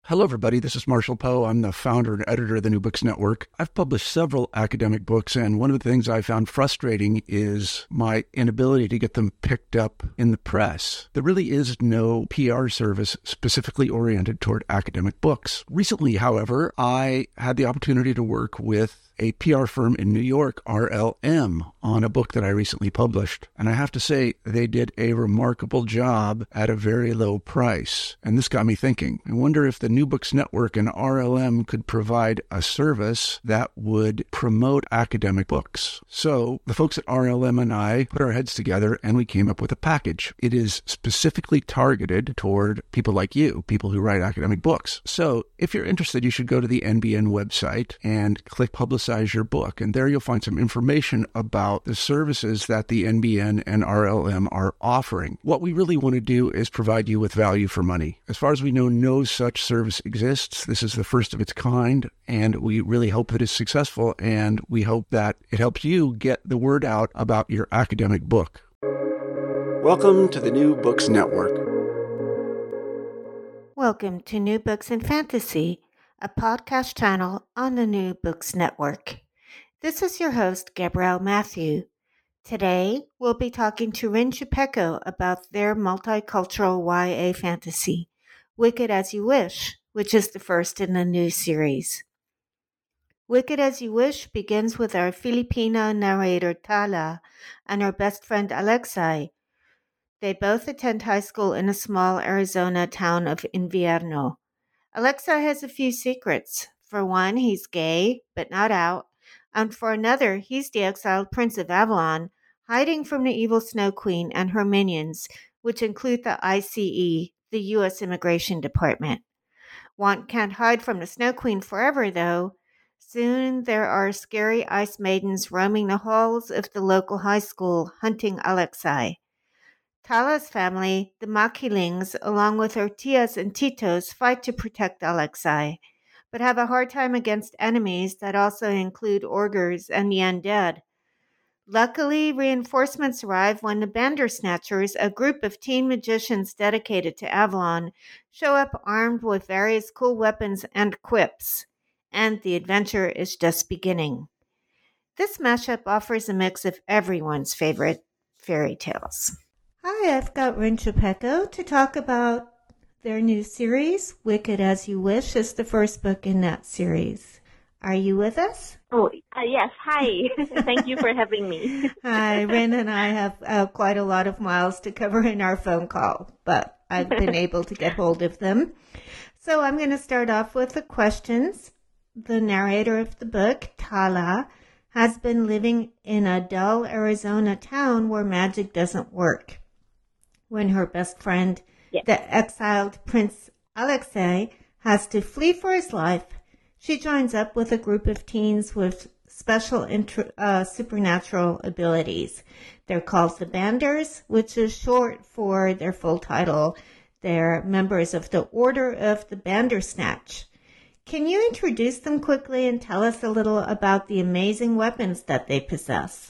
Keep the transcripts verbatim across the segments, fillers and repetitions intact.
Hello, everybody. This is Marshall Poe. I'm the founder and editor of the New Books Network. I've published several academic books, and one of the things I found frustrating is my inability to get them picked up in the press. There really is no P R service specifically oriented toward academic books. Recently, however, I had the opportunity to work with a P R firm in New York, R L M, on a book that I recently published. And I have to say, they did a remarkable job at a very low price. And this got me thinking. I wonder if the New Books Network and R L M could provide a service that would promote academic books. So the folks at R L M and I put our heads together and we came up with a package. It is specifically targeted toward people like you, people who write academic books. So if you're interested, you should go to the N B N website and click Publicize your book. And there you'll find some information about the services that the N B N and R L M are offering. What we really want to do is provide you with value for money. As far as we know, no such service exists. This is the first of its kind, and we really hope that it's successful, and we hope that it helps you get the word out about your academic book. Welcome to the New Books Network. Welcome to New Books in Fantasy, a podcast channel on the New Books Network. This is your host, Gabrielle Matthew. Today, we'll be talking to Rin Chupeco about their multicultural Y A fantasy, Wicked As You Wish, which is the first in the new series. Wicked As You Wish begins with our Filipina narrator, Tala, and her best friend, Alexei. They both attend high school in a small Arizona town of Invierno. Alexei has a few secrets. For one, he's gay, but not out. And for another, he's the exiled Prince of Avalon, hiding from the evil Snow Queen and her minions, which include the I C E, the U S Immigration Department. Want can't hide from the Snow Queen forever, though. Soon there are scary ice maidens roaming the halls of the local high school, hunting Alexei. Tala's family, the Maquilings, along with her tias and titos, fight to protect Alexei, but have a hard time against enemies that also include Orgers and the undead. Luckily, reinforcements arrive when the Bandersnatchers, a group of teen magicians dedicated to Avalon, show up armed with various cool weapons and quips, and the adventure is just beginning. This mashup offers a mix of everyone's favorite fairy tales. Hi, I've got Rin Chupeco to talk about their new series. Wicked As You Wish is the first book in that series. Are you with us? Oh, uh, yes. Hi. Thank you for having me. Hi, Rin and I have uh, quite a lot of miles to cover in our phone call, but I've been able to get hold of them. So I'm going to start off with the questions. The narrator of the book, Tala, has been living in a dull Arizona town where magic doesn't work. When her best friend, yes. the exiled Prince Alexei, has to flee for his life, she joins up with a group of teens with special intro, uh, supernatural abilities. They're called the Banders, which is short for their full title. They're members of the Order of the Bandersnatch. Can you introduce them quickly and tell us a little about the amazing weapons that they possess?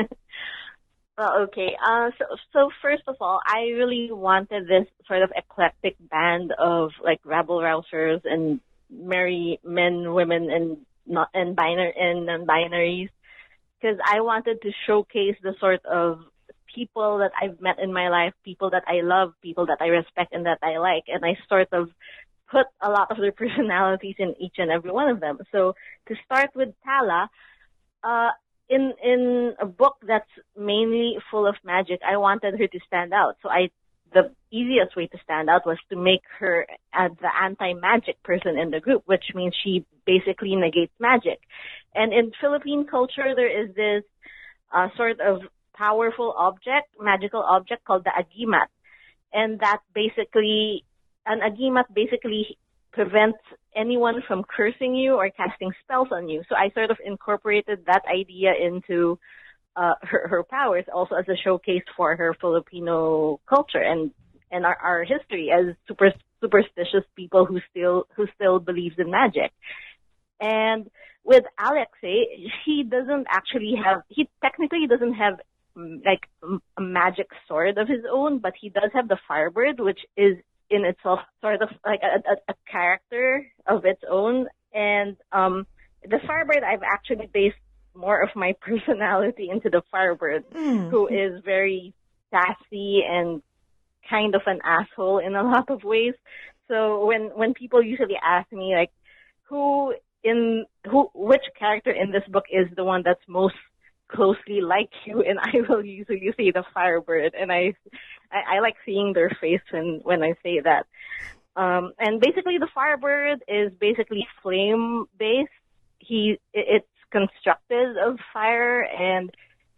Well, okay. Uh, so, so first of all, I really wanted this sort of eclectic band of like rabble rousers and merry men, women, and not and binary and non-binaries, because I wanted to showcase the sort of people that I've met in my life, people that I love, people that I respect and that I like, and I sort of put a lot of their personalities in each and every one of them. So to start with Tala, uh, in in a book that's mainly full of magic, I wanted her to stand out. So I the easiest way to stand out was to make her uh, the anti-magic person in the group, which means she basically negates magic. And in Philippine culture, there is this uh, sort of powerful object, magical object called the agimat. And that basically, an agimat basically prevents anyone from cursing you or casting spells on you. So I sort of incorporated that idea into uh, her, her powers, also as a showcase for her Filipino culture and, and our, our history as super superstitious people who still who still believes in magic. And with Alexei, he doesn't actually have, he technically doesn't have like a magic sword of his own, but he does have the Firebird, which is in itself sort of like a, a, a character of its own. And um, the Firebird, I've actually based more of my personality into the Firebird, mm. who is very sassy and kind of an asshole in a lot of ways. So when when people usually ask me like, who in who which character in this book is the one that's most closely like you, and I will usually say the Firebird, and I I, I like seeing their face when when I say that. Um, and basically, the Firebird is basically flame based. He it's constructed of fire, and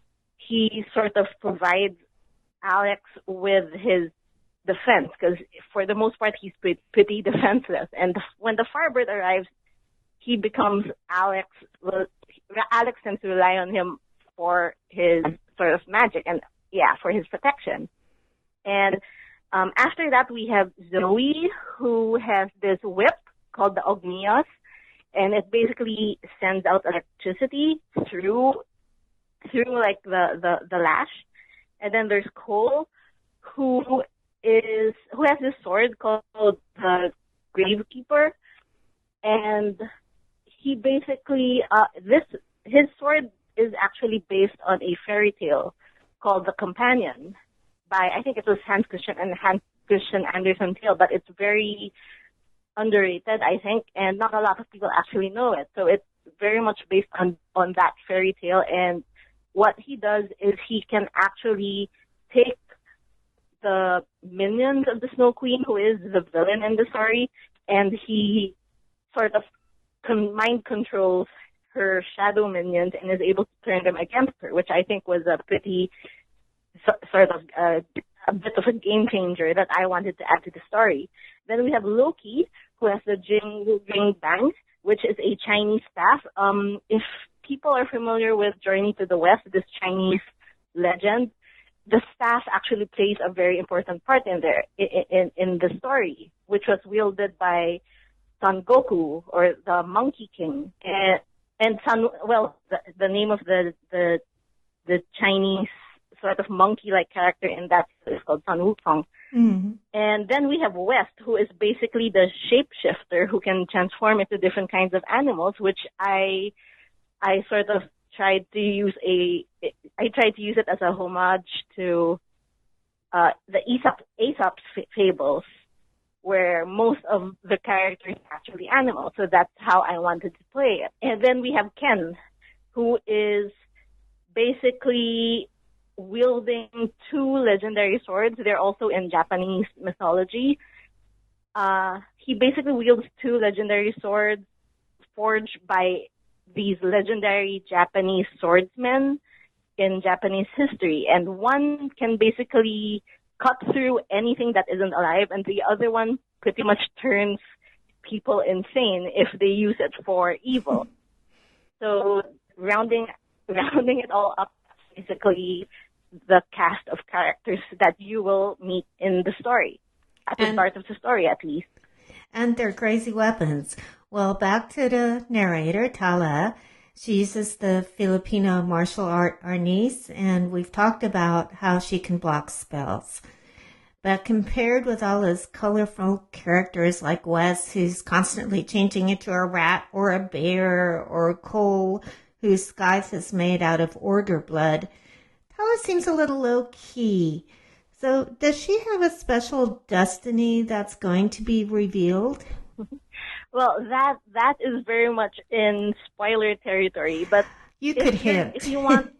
he sort of provides Alex with his defense, because for the most part he's pretty, pretty defenseless. And when the Firebird arrives, he becomes Alex. Well, Alex tends to rely on him for his sort of magic and yeah, for his protection. And um, after that, we have Zoe, who has this whip called the Ognios, and it basically sends out electricity through through like the, the, the lash. And then there's Cole, who is who has this sword called the Gravekeeper, and he basically uh, this his sword is actually based on a fairy tale called The Companion by, I think it was Hans Christian and Hans Christian Andersen tale, but it's very underrated, I think, and not a lot of people actually know it. So it's very much based on, on that fairy tale, and what he does is he can actually take the minions of the Snow Queen, who is the villain in the story, and he sort of con- mind controls her shadow minions and is able to turn them against her, which I think was a pretty so, sort of uh, a bit of a game changer that I wanted to add to the story. Then we have Loki, who has the Jing Ring Bang, which is a Chinese staff. Um, if people are familiar with Journey to the West, this Chinese legend, the staff actually plays a very important part in there, in, in, in the story, which was wielded by Son Goku, or the Monkey King. And, and Sun, well, the, the name of the, the, the Chinese sort of monkey-like character in that is called Sun Wukong. Mm-hmm. And then we have West, who is basically the shapeshifter who can transform into different kinds of animals, which I, I sort of tried to use a, I tried to use it as a homage to uh, the Aesop, Aesop's fables, where most of the characters are actually animals. So that's how I wanted to play it. And then we have Ken, who is basically wielding two legendary swords. They're also in Japanese mythology. Uh, he basically wields two legendary swords forged by these legendary Japanese swordsmen in Japanese history. And one can basically cut through anything that isn't alive, and the other one pretty much turns people insane if they use it for evil. So rounding rounding it all up, basically the cast of characters that you will meet in the story, at the and, start of the story at least. And their crazy weapons. Well, back to the narrator, Tala. She uses the Filipino martial art arnis, and we've talked about how she can block spells. But compared with all those colorful characters like Wes, who's constantly changing into a rat or a bear, or Cole, whose scythe is made out of order blood, Tala seems a little low-key. So does she have a special destiny that's going to be revealed? Well, that that is very much in spoiler territory, but you could if hint. If you want,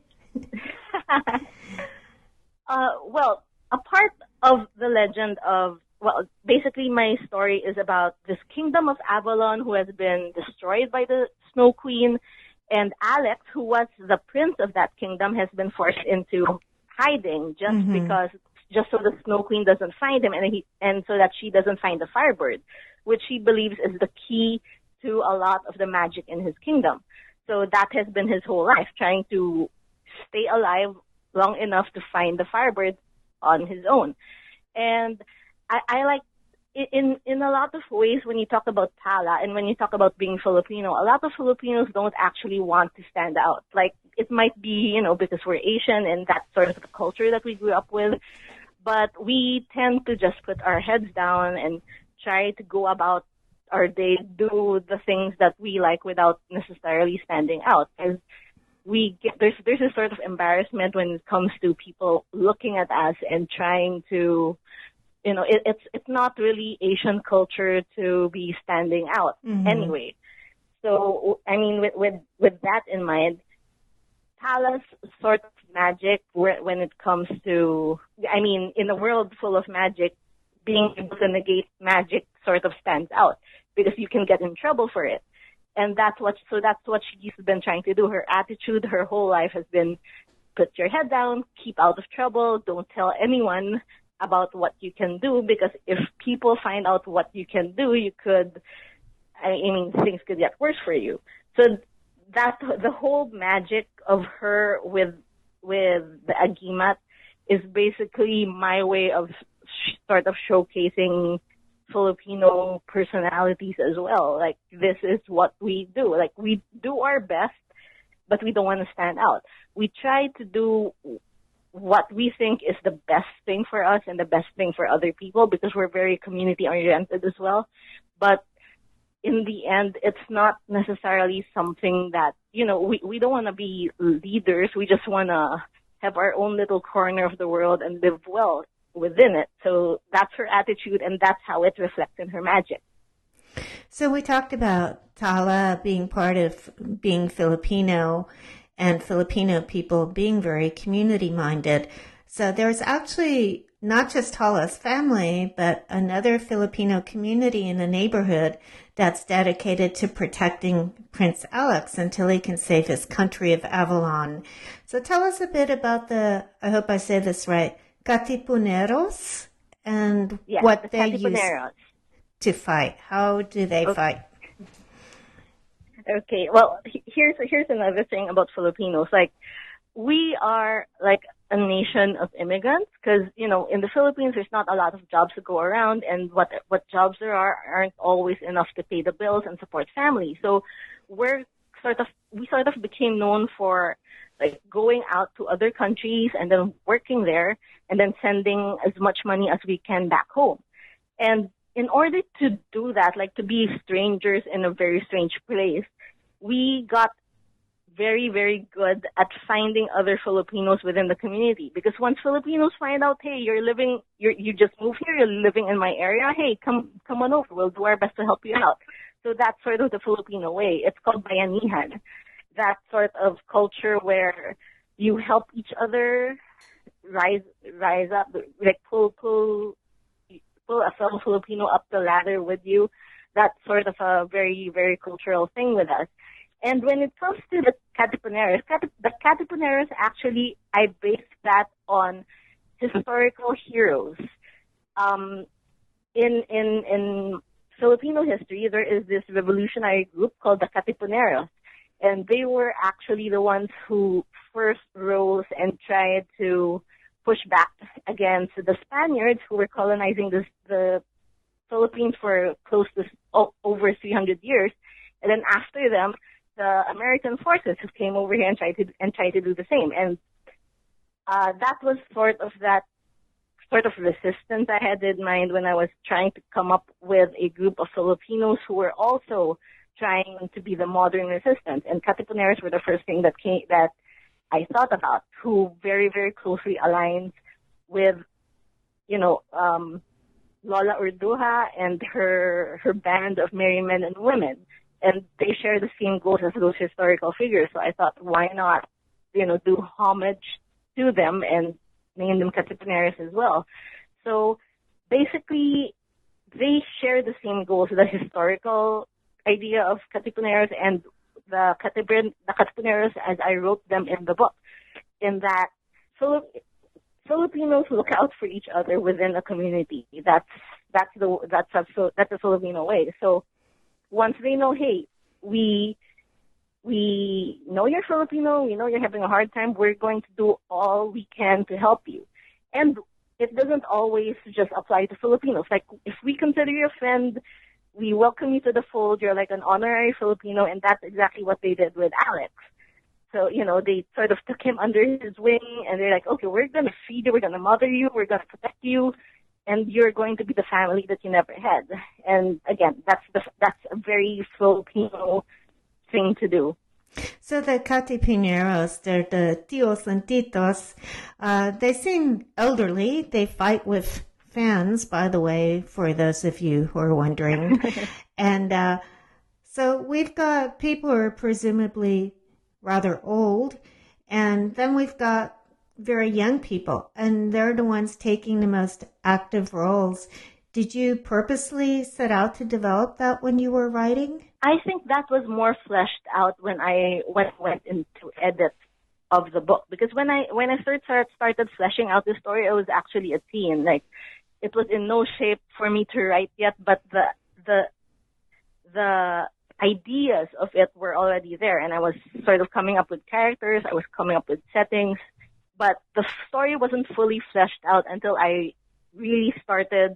uh, well, a part of the legend of, well, basically my story is about this kingdom of Avalon who has been destroyed by the Snow Queen, and Alex, who was the prince of that kingdom, has been forced into hiding just mm-hmm. because, just so the Snow Queen doesn't find him, and he, and so that she doesn't find the Firebird, which he believes is the key to a lot of the magic in his kingdom. So that has been his whole life, trying to stay alive long enough to find the Firebird on his own. And I, I like, in in a lot of ways, when you talk about Tala and when you talk about being Filipino, a lot of Filipinos don't actually want to stand out. Like, it might be, you know, because we're Asian and that's sort of the culture that we grew up with. But we tend to just put our heads down and try to go about our day, do the things that we like without necessarily standing out. Because we get, there's there's a sort of embarrassment when it comes to people looking at us and trying to, you know, it, it's it's not really Asian culture to be standing out mm-hmm. anyway. So I mean, with with with that in mind, Tala's sort of magic when it comes to, I mean, in a world full of magic, being able to negate magic sort of stands out because you can get in trouble for it. And that's what, so that's what she's been trying to do. Her attitude, her whole life has been put your head down, keep out of trouble, don't tell anyone about what you can do, because if people find out what you can do, you could, I mean, things could get worse for you. So that, the whole magic of her with, with the Agimat is basically my way of sh- sort of showcasing Filipino personalities as well. Like, this is what we do. Like, we do our best, but we don't want to stand out. We try to do what we think is the best thing for us and the best thing for other people, because we're very community-oriented as well. But in the end, it's not necessarily something that, you know, we, we don't want to be leaders. We just want to have our own little corner of the world and live well within it. So that's her attitude, and that's how it reflects in her magic. So we talked about Tala being part of being Filipino and Filipino people being very community-minded. So there's actually not just Tala's family, but another Filipino community in the neighborhood that's dedicated to protecting Prince Alex until he can save his country of Avalon. So tell us a bit about the, I hope I say this right, Katipuneros, and yes, what the they use to fight. How do they okay. fight? Okay, well, here's here's another thing about Filipinos. Like, we are like a nation of immigrants, because, you know, in the Philippines, there's not a lot of jobs to go around, and what what jobs there are aren't always enough to pay the bills and support families. So we're sort of, we sort of became known for like going out to other countries and then working there and then sending as much money as we can back home. And in order to do that, like to be strangers in a very strange place, we got very, very good at finding other Filipinos within the community. Because once Filipinos find out, hey, you're living, you're, you just moved here, you're living in my area, hey, come, come on over, we'll do our best to help you out. So that's sort of the Filipino way. It's called bayanihan. That sort of culture where you help each other rise, rise up, like pull, pull, pull a fellow Filipino up the ladder with you. That's sort of a very, very cultural thing with us. And when it comes to the Katipuneros, the Katipuneros, actually, I based that on historical heroes. Um, in, in, in Filipino history, there is this revolutionary group called the Katipuneros. And they were actually the ones who first rose and tried to push back against the Spaniards who were colonizing this, the Philippines for close to oh, over three hundred years. And then after them, the American forces who came over here and tried to and tried to do the same. And uh, that was sort of that sort of resistance I had in mind when I was trying to come up with a group of Filipinos who were also trying to be the modern resistance. And Katipuneros were the first thing that came, that I thought about, who very, very closely aligns with, you know, um, Lola Urduja and her her band of merry men and women. And they share the same goals as those historical figures. So I thought, why not, you know, do homage to them and name them Katipuneros as well. So basically, they share the same goals, the historical idea of Katipuneros and the Katipun, the Katipuneros as I wrote them in the book, in that Filip- Filipinos look out for each other within a community. That's that's the that's a that's a Filipino way. So once they know, hey, we we know you're Filipino, we know you're having a hard time, we're going to do all we can to help you. And it doesn't always just apply to Filipinos. Like, if we consider you a friend, we welcome you to the fold, you're like an honorary Filipino, and that's exactly what they did with Alex. So, you know, they sort of took him under his wing, and they're like, okay, we're going to feed you, we're going to mother you, we're going to protect you, and you're going to be the family that you never had. And again, that's the, that's a very Filipino thing to do. So the Katipuneros, they're the tios and titos. Uh, they seem elderly. They fight with fans, by the way, for those of you who are wondering. and uh, so we've got people who are presumably rather old, and then we've got very young people, and they're the ones taking the most active roles. Did you purposely set out to develop that when you were writing? I think that was more fleshed out when I went, went into edit of the book, because when I when I first started fleshing out the story, I was actually a teen. Like, it was in no shape for me to write yet, but the the the ideas of it were already there, and I was sort of coming up with characters, I was coming up with settings, but the story wasn't fully fleshed out until I really started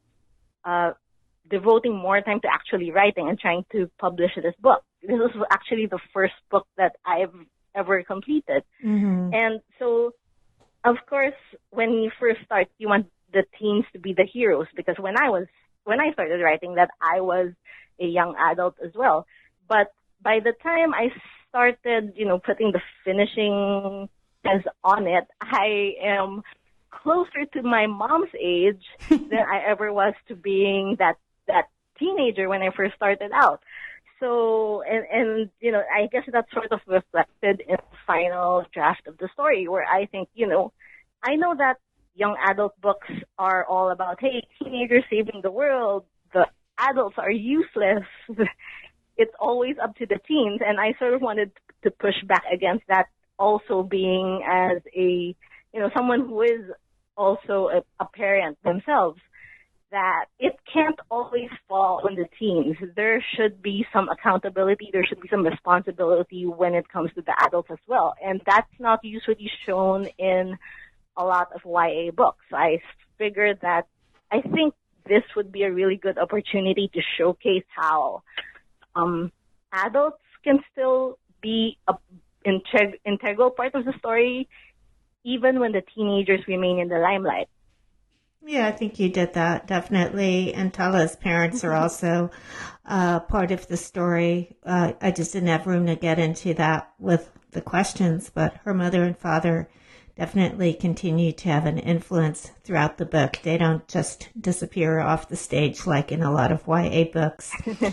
uh, devoting more time to actually writing and trying to publish this book. This was actually the first book that I've ever completed. Mm-hmm. And so, of course, when you first start, you want the teens to be the heroes, because when I was when I started writing that, I was a young adult as well. But by the time I started, you know, putting the finishing touches on it, I am closer to my mom's age than I ever was to being that that teenager when I first started out. So, and, and, you know, I guess that's sort of reflected in the final draft of the story, where I think, you know, I know that young adult books are all about, hey, teenagers saving the world, the adults are useless. It's always up to the teens. And I sort of wanted to push back against that, also being as a, you know, someone who is also a, a parent themselves, that it can't always fall on the teens. There should be some accountability, there should be some responsibility when it comes to the adults as well. And that's not usually shown in a lot of Y A books. I figured that I think this would be a really good opportunity to showcase how um, adults can still be an integ- integral part of the story, even when the teenagers remain in the limelight. Yeah, I think you did that, definitely. And Tala's parents are also uh, part of the story. Uh, I just didn't have room to get into that with the questions, but her mother and father definitely continue to have an influence throughout the book. They don't just disappear off the stage like in a lot of Y A books.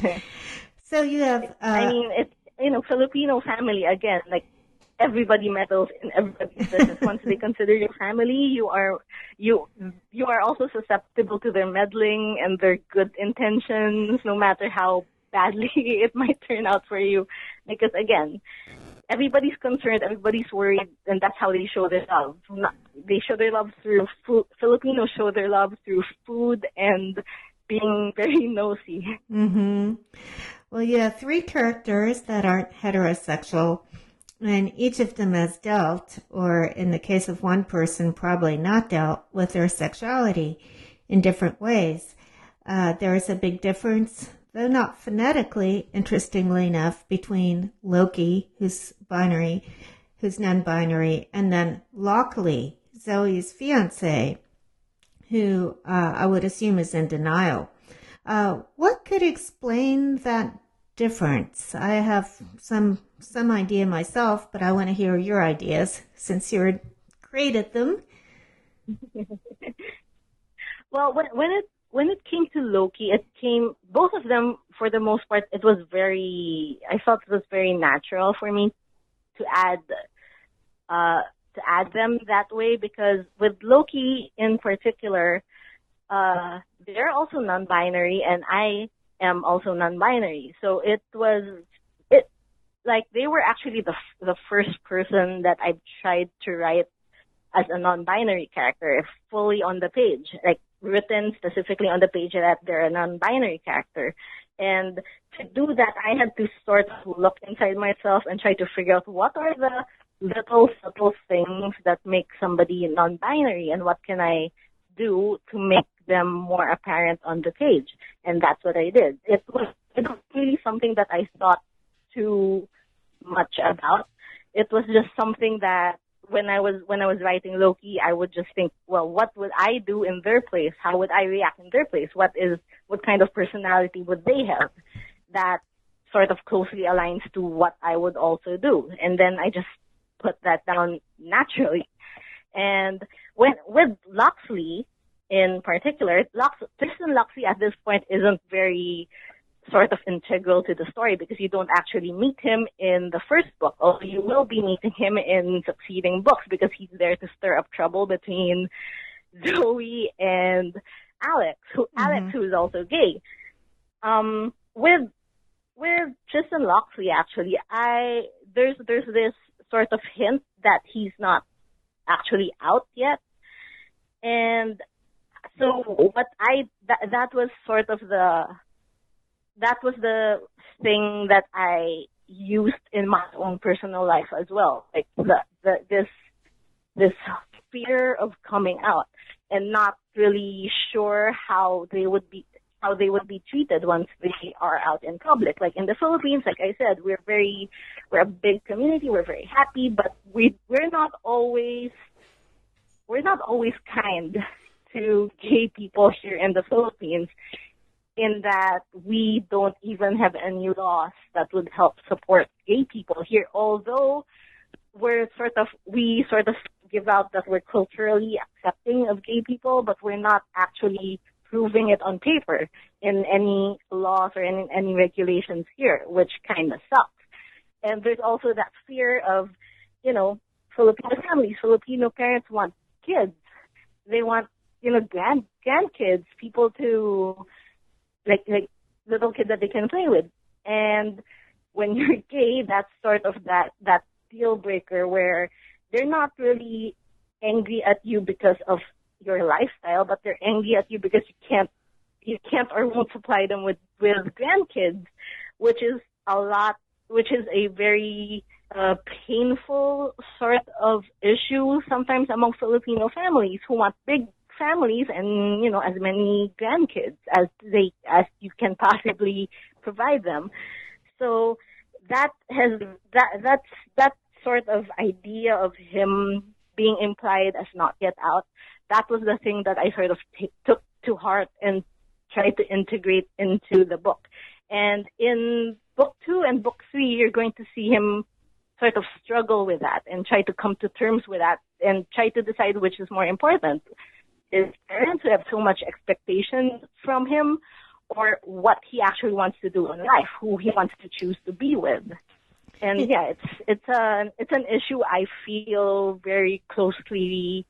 So you have... Uh, I mean, it's, you know, Filipino family, again, like, everybody meddles in everybody's business. Once they consider your family, you are you you are also susceptible to their meddling and their good intentions, no matter how badly it might turn out for you. Because again, everybody's concerned, everybody's worried, and that's how they show their love. Not, they show their love through food. Filipinos show their love through food and being very nosy. Mm-hmm. Well, you have three characters that aren't heterosexual, and each of them has dealt, or in the case of one person, probably not dealt with their sexuality in different ways. Uh, there is a big difference, though not phonetically, interestingly enough, between Loki, who's binary, who's non-binary, and then Lockley, Zoe's fiancé, who uh, I would assume is in denial. Uh, what could explain that difference? I have some some idea myself, but I want to hear your ideas since you created them. Well, when, when it when it came to Loki, it came both of them for the most part. It was very I felt it was very natural for me to add uh, to add them that way, because with Loki in particular, uh, they're also non-binary, and I am also non-binary. So it was, it like they were actually the the first person that I tried to write as a non-binary character, fully on the page, like written specifically on the page that they're a non-binary character. And to do that, I had to sort of look inside myself and try to figure out what are the little subtle things that make somebody non-binary, and what can I do to make them more apparent on the page. And that's what I did. It was, it was really something that I thought too much about. it was just something that when I was when I was writing Loki, I would just think, well, what would I do in their place? How would I react in their place? What is what kind of personality would they have that sort of closely aligns to what I would also do? And then I just put that down naturally. And when with Locksley in particular, Lox, Tristan Locksley at this point isn't very sort of integral to the story because you don't actually meet him in the first book, although you will be meeting him in succeeding books because he's there to stir up trouble between Zoe and Alex, who mm-hmm. Alex who is also gay. Um, with with Tristan Locksley, actually, I there's there's this sort of hint that he's not actually out yet, and so what I that that was sort of the that was the thing that I used in my own personal life as well. Like the, the this this fear of coming out and not really sure how they would be how they would be treated once they are out in public. Like in the Philippines, like I said, we're very we're a big community, we're very happy, but we we're not always we're not always kind to gay people here in the Philippines, in that we don't even have any laws that would help support gay people here, although we're sort of, we sort of give out that we're culturally accepting of gay people, but we're not actually proving it on paper in any laws or in any regulations here, which kind of sucks. And there's also that fear of, you know, Filipino families, Filipino parents want kids. They want, you know, grand grandkids, people to, like like little kids that they can play with. And when you're gay, that's sort of that, that deal breaker where they're not really angry at you because of your lifestyle, but they're angry at you because you can't you can't or won't supply them with, with grandkids, which is a lot, which is a very uh, painful sort of issue sometimes among Filipino families who want big families and, you know, as many grandkids as they as you can possibly provide them. So that has that that's that sort of idea of him being implied as not yet out. That was the thing that I sort of t- took to heart and tried to integrate into the book. And in book two and book three, you're going to see him sort of struggle with that and try to come to terms with that and try to decide which is more important. His parents who have so much expectation from him, or what he actually wants to do in life, who he wants to choose to be with. And yeah, it's it's a it's an issue I feel very closely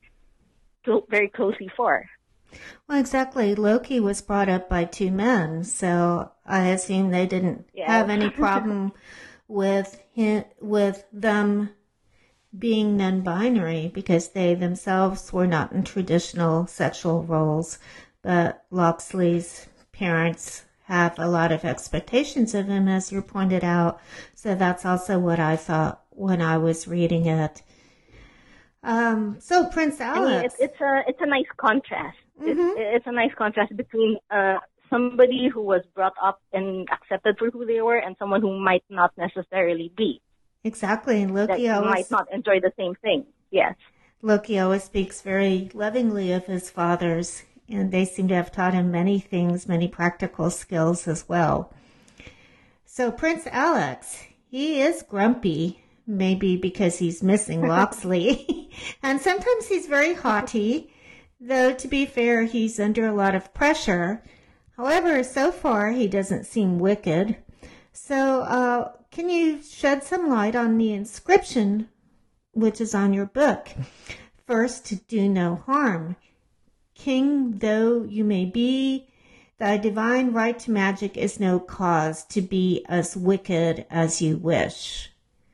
very closely for. Well, exactly. Loki was brought up by two men, so I assume they didn't yeah. have any problem with him, with them being non-binary, because they themselves were not in traditional sexual roles. But Locksley's parents have a lot of expectations of him, as you pointed out. So that's also what I thought when I was reading it. Um, so Prince Alex, I mean, it's, it's a it's a nice contrast. Mm-hmm. It's, it's a nice contrast between uh, somebody who was brought up and accepted for who they were, and someone who might not necessarily be. Exactly, and Loki that always might not enjoy the same thing. Yes, Loki always speaks very lovingly of his fathers, and they seem to have taught him many things, many practical skills as well. So Prince Alex, he is grumpy. Maybe because he's missing Locksley. And sometimes he's very haughty, though to be fair, he's under a lot of pressure. However, so far, he doesn't seem wicked. So uh, can you shed some light on the inscription, which is on your book? First, to do no harm. King though you may be, thy divine right to magic is no cause to be as wicked as you wish.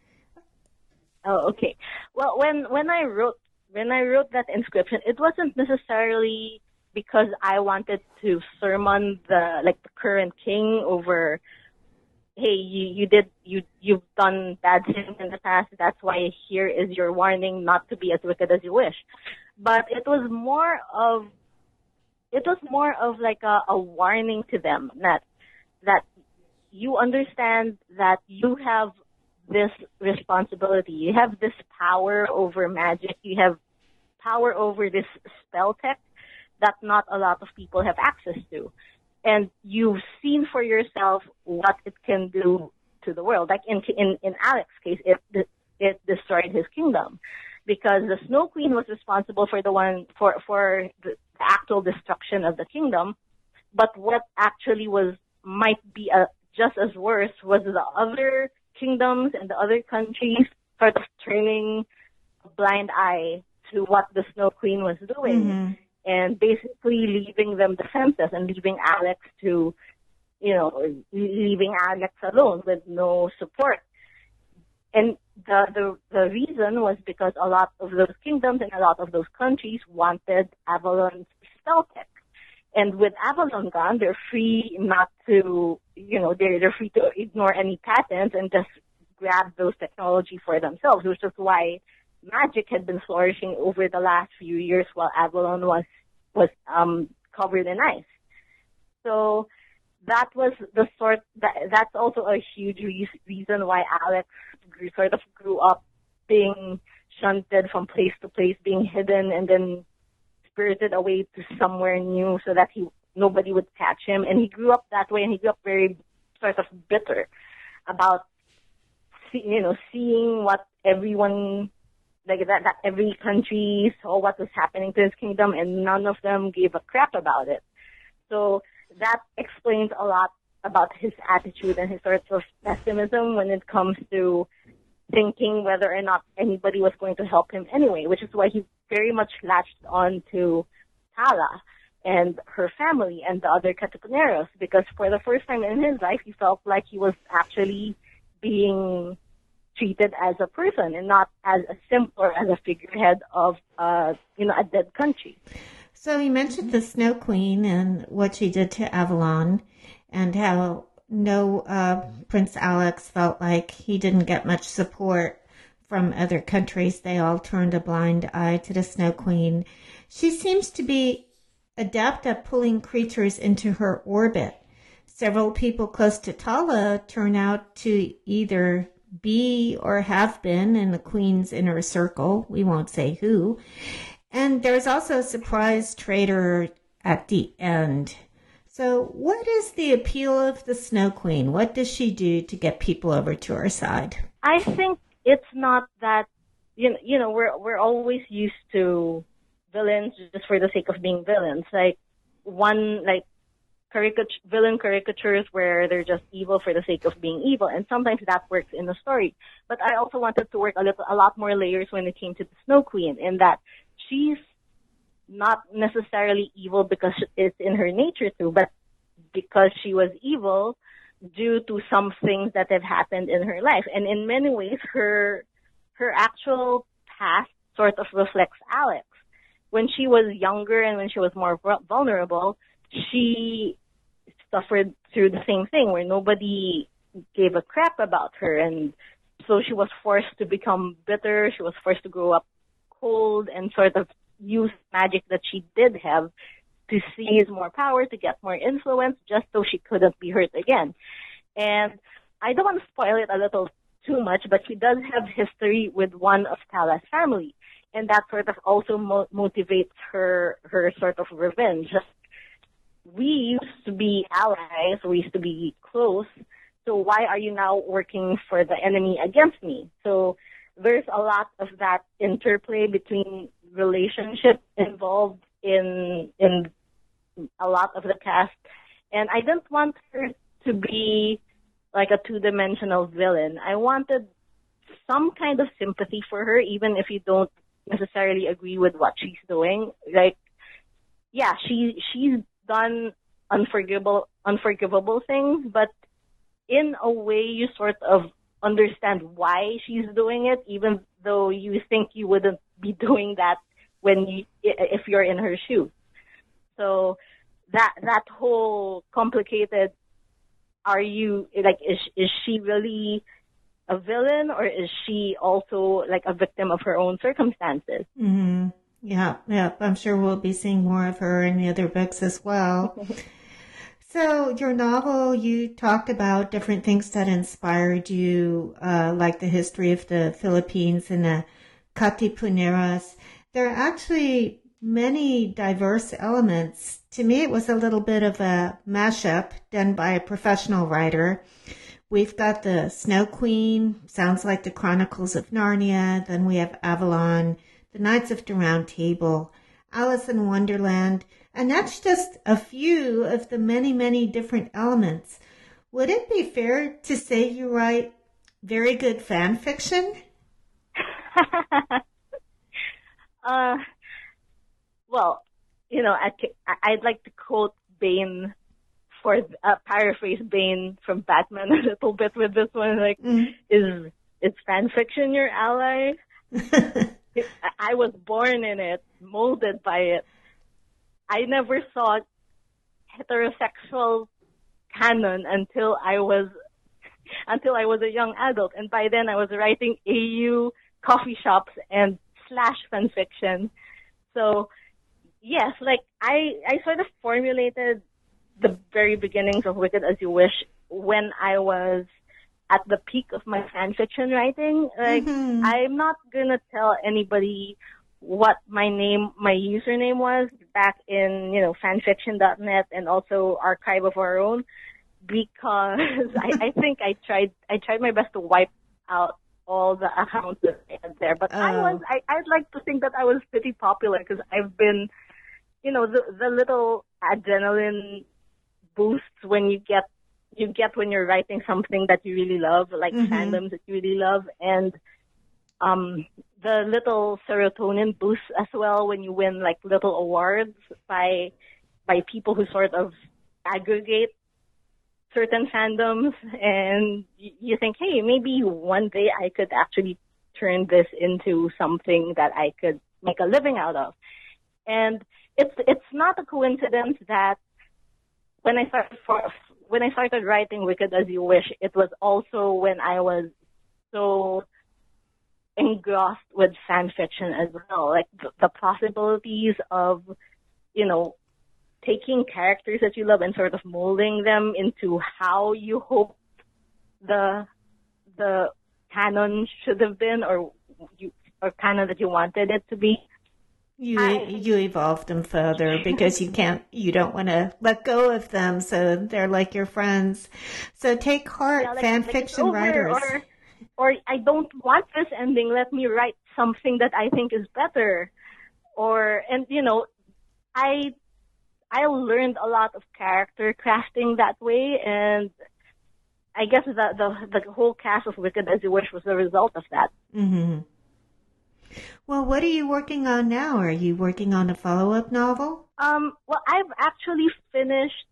Oh, okay. Well, when when I wrote when I wrote that inscription, it wasn't necessarily because I wanted to sermon the like the current king over, hey, you you did you you've done bad things in the past. That's why here is your warning not to be as wicked as you wish. But it was more of it was more of like a, a warning to them that that you understand that you have this responsibility. You have this power over magic. You have power over this spell tech that not a lot of people have access to. And you've seen for yourself what it can do to the world. Like in in, in Alex's case, it it destroyed his kingdom because the Snow Queen was responsible for the one for for the actual destruction of the kingdom. But what actually was might be a, just as worse was the other kingdoms and the other countries sort of turning a blind eye to what the Snow Queen was doing. Mm-hmm. And basically leaving them defenseless and leaving Alex to, you know, leaving Alex alone with no support. And the, the the reason was because a lot of those kingdoms and a lot of those countries wanted Avalon's spell tech. And with Avalon gone, they're free not to, you know, they're, they're free to ignore any patents and just grab those technology for themselves, which is why magic had been flourishing over the last few years while Avalon was was um, covered in ice. So that was the sort that that's also a huge re- reason why Alex grew, sort of grew up being shunted from place to place, being hidden, and then spirited away to somewhere new so that he nobody would catch him. And he grew up that way, and he grew up very sort of bitter about see, you know seeing what everyone. Like that, that every country saw what was happening to his kingdom, and none of them gave a crap about it. So that explains a lot about his attitude and his sort of pessimism when it comes to thinking whether or not anybody was going to help him anyway, which is why he very much latched on to Tala and her family and the other Katipuneros, because for the first time in his life, he felt like he was actually being treated as a person and not as a symbol or as a figurehead of, uh, you know, a dead country. So you mentioned the Snow Queen and what she did to Avalon, and how no uh, Prince Alex felt like he didn't get much support from other countries. They all turned a blind eye to the Snow Queen. She seems to be adept at pulling creatures into her orbit. Several people close to Tala turn out to either be or have been in the Queen's inner circle. We won't say who. And there's also a surprise traitor at the end. So what is the appeal of the Snow Queen? What does she do to get people over to her side? I think it's not that, you know, you know we're we're always used to villains just for the sake of being villains. Like one, like, Caricature, villain caricatures where they're just evil for the sake of being evil, and sometimes that works in the story. But I also wanted to work a little, a lot more layers when it came to the Snow Queen, in that she's not necessarily evil because it's in her nature to, but because she was evil due to some things that have happened in her life, and in many ways, her her actual past sort of reflects Alex. When she was younger and when she was more vulnerable, she suffered through the same thing where nobody gave a crap about her, and so she was forced to become bitter. She was forced to grow up cold and sort of use magic that she did have to seize more power, to get more influence, just so she couldn't be hurt again. And I don't want to spoil it a little too much, but she does have history with one of Tala's family, and that sort of also mo- motivates her her sort of revenge. We used to be allies, we used to be close, so why are you now working for the enemy against me? So there's a lot of that interplay between relationships involved in in a lot of the cast. And I didn't want her to be like a two-dimensional villain. I wanted some kind of sympathy for her, even if you don't necessarily agree with what she's doing. Like, yeah, she she's done unforgivable unforgivable things, but in a way you sort of understand why she's doing it, even though you think you wouldn't be doing that when you if you're in her shoes. So that that whole complicated, are you like is is she really a villain, or is she also like a victim of her own circumstances? Mm-hmm. Yeah, yeah. I'm sure we'll be seeing more of her in the other books as well. So your novel, you talked about different things that inspired you, uh, like the history of the Philippines and the Katipuneras. There are actually many diverse elements. To me, it was a little bit of a mashup done by a professional writer. We've got the Snow Queen, sounds like the Chronicles of Narnia. Then we have Avalon, the Knights of the Round Table, Alice in Wonderland. And that's just a few of the many, many different elements. Would it be fair to say you write very good fan fiction? uh, well, you know, I, I'd like to quote Bane for uh, paraphrase Bane from Batman a little bit with this one. Like, mm. is is fan fiction your ally? I was born in it, molded by it. I never saw heterosexual canon until I was until I was a young adult, and by then I was writing A U coffee shops and slash fan fiction. So yes, like I I sort of formulated the very beginnings of Wicked As You Wish when I was at the peak of my fan fiction writing. Like mm-hmm. I'm not gonna tell anybody what my name, my username was back in, you know, fanfiction dot net and also Archive of Our Own, because I, I think I tried, I tried my best to wipe out all the accounts that I had there. But oh. I was, I, I'd like to think that I was pretty popular because I've been, you know, the, the little adrenaline boosts when you get, you get when you're writing something that you really love, like mm-hmm. fandoms that you really love, and um, the little serotonin boost as well when you win like little awards by by people who sort of aggregate certain fandoms, and you think, hey, maybe one day I could actually turn this into something that I could make a living out of. And it's it's not a coincidence that when I started for, when I started writing Wicked As You Wish, it was also when I was so engrossed with fan fiction as well, like the, the possibilities of, you know, taking characters that you love and sort of molding them into how you hope the the canon should have been, or you or canon that you wanted it to be. You I, you evolved them further because you can't, you don't want to let go of them, so they're like your friends. So take heart, yeah, like, fan like fiction writers. Or, or I don't want this ending. Let me write something that I think is better. Or and you know, I I learned a lot of character crafting that way, and I guess the the the whole cast of Wicked As You Wish was the result of that. Mm-hmm. Well, what are you working on now? Are you working on a follow-up novel? Um, well, I've actually finished,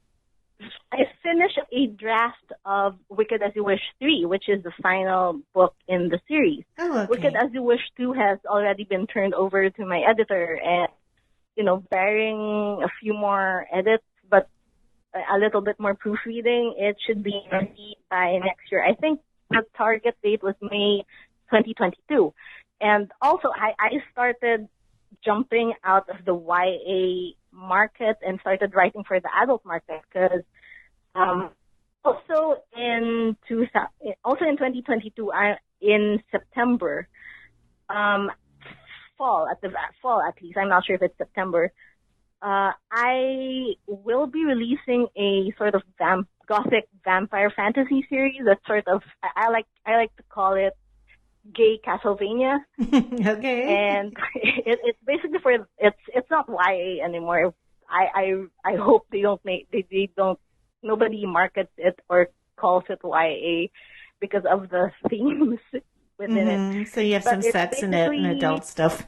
I finished a draft of Wicked As You Wish three, which is the final book in the series. Oh, okay. Wicked As You Wish two has already been turned over to my editor, and, you know, barring a few more edits, but a little bit more proofreading, it should be ready by next year. I think the target date was May twenty twenty-two. And also, I, I started jumping out of the Y A market and started writing for the adult market because um, also in two, also in twenty twenty-two, I, in September, um, fall at the fall at least, I'm not sure if it's September. Uh, I will be releasing a sort of vamp, gothic vampire fantasy series that sort of I, I like I like to call it Gay Castlevania. Okay. And it, it's basically for it's it's not Y A anymore. I I I hope they don't make they, they don't nobody markets it or calls it Y A because of the themes within mm-hmm. it. So you have but some sex in it and adult stuff.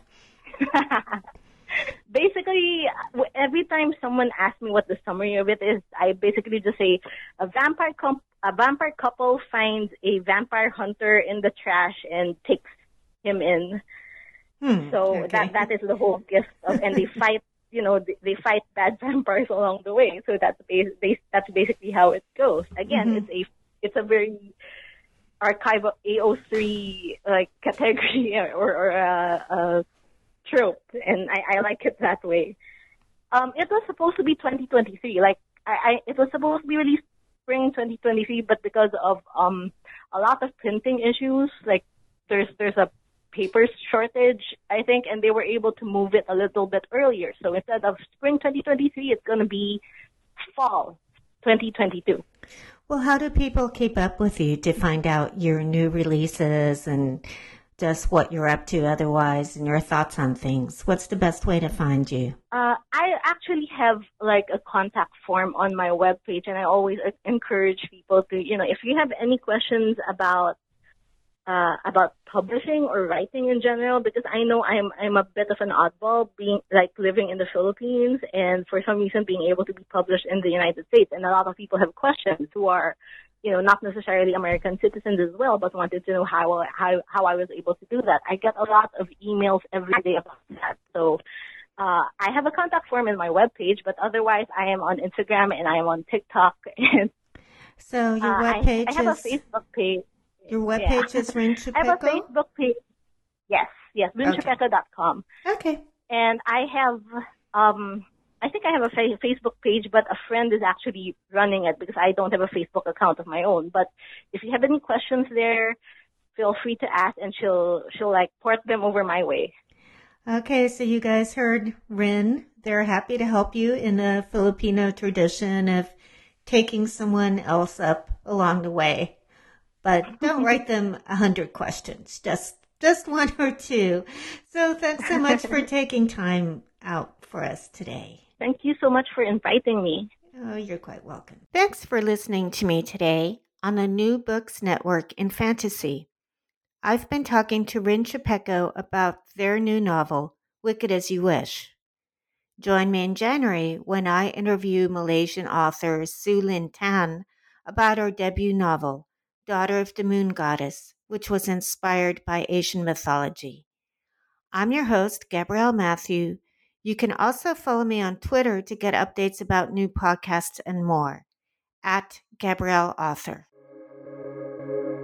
Basically, every time someone asks me what the summary of it is, I basically just say a vampire comp- a vampire couple finds a vampire hunter in the trash and takes him in. Hmm, so okay. that that is the whole gift of, and they fight. You know, they, they fight bad vampires along the way. So that's bas- bas- that's basically how it goes. Again, mm-hmm. it's a it's a very Archive of A O three like category or or a. Uh, uh, trope, and I, I like it that way. Um, it was supposed to be twenty twenty-three. Like, I, I it was supposed to be released spring twenty twenty-three, but because of um a lot of printing issues, like there's there's a paper shortage, I think, and they were able to move it a little bit earlier. So instead of spring twenty twenty-three, it's going to be fall twenty twenty-two. Well, how do people keep up with you to find out your new releases and just what you're up to otherwise and your thoughts on things? What's the best way to find you? Uh, I actually have like a contact form on my webpage, and I always encourage people to, you know, if you have any questions about Uh, about publishing or writing in general, because I know I'm I'm a bit of an oddball, being like living in the Philippines and for some reason being able to be published in the United States. And a lot of people have questions who are, you know, not necessarily American citizens as well, but wanted to know how how how I was able to do that. I get a lot of emails every day about that. So uh, I have a contact form in my webpage, but otherwise I am on Instagram and I am on TikTok. And so your uh, webpage I, I have is a Facebook page. Your webpage yeah. is Rin Chupeco? I have a Facebook page. Yes, yes, rin chupeco dot com. Okay. And I have, um, I think I have a fa- Facebook page, but a friend is actually running it because I don't have a Facebook account of my own. But if you have any questions there, feel free to ask, and she'll she'll like port them over my way. Okay, so you guys heard Rin. They're happy to help you in the Filipino tradition of taking someone else up along the way. But don't write them a hundred questions, just just one or two. So thanks so much for taking time out for us today. Thank you so much for inviting me. Oh, you're quite welcome. Thanks for listening to me today on the New Books Network in Fantasy. I've been talking to Rin Chupeco about their new novel, Wicked as You Wish. Join me in January when I interview Malaysian author Sue Lin Tan about her debut novel, Daughter of the Moon Goddess, which was inspired by Asian mythology. I'm your host, Gabrielle Matthew. You can also follow me on Twitter to get updates about new podcasts and more, at Gabrielle Author.